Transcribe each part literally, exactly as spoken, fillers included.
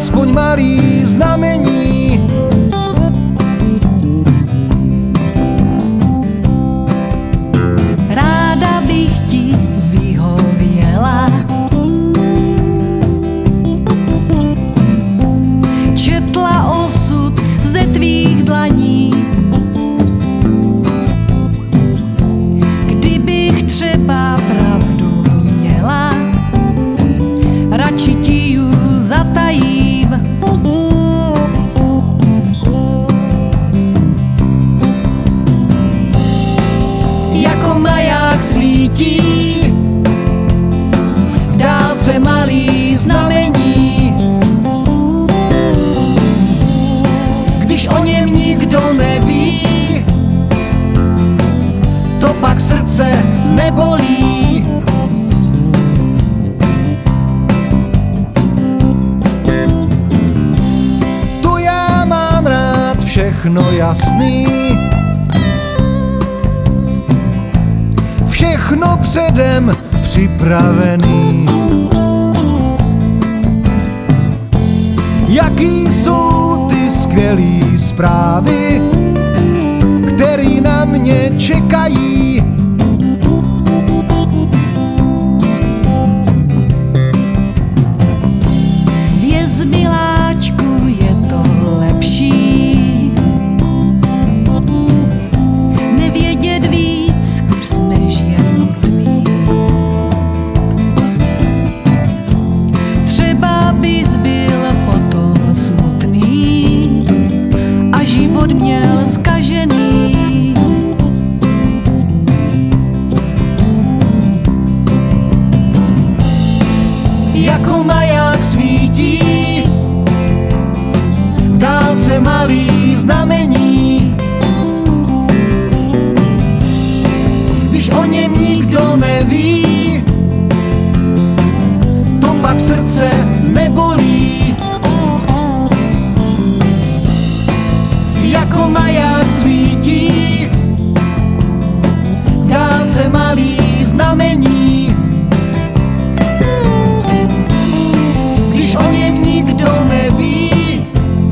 aspoň malý znamení. Ráda bych ti vyhověla, četla osud ze tvých dlaní. Kdybych třeba pravdu měla, radši ti ju zatajím. Jako maják svítí v dálce malý znamení. Když o něm nikdo neví, to pak srdce nebolí. Tu já mám rád všechno jasný, všechno předem připravený. Jaký jsou ty skvělý zprávy, který na mě čekají. Věz, miláčku, je to lepší nevědět víc, než je nutný. Třeba bys byl potom smutný a život měl zkažený. Jako maják svítí v dálce malý znamení. Když o něm nikdo neví, to pak srdce nebolí. Jako maják svítí V dálce malý znamení. Když o něm nikdo neví,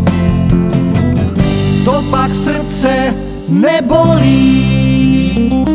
to pak srdce nebolí.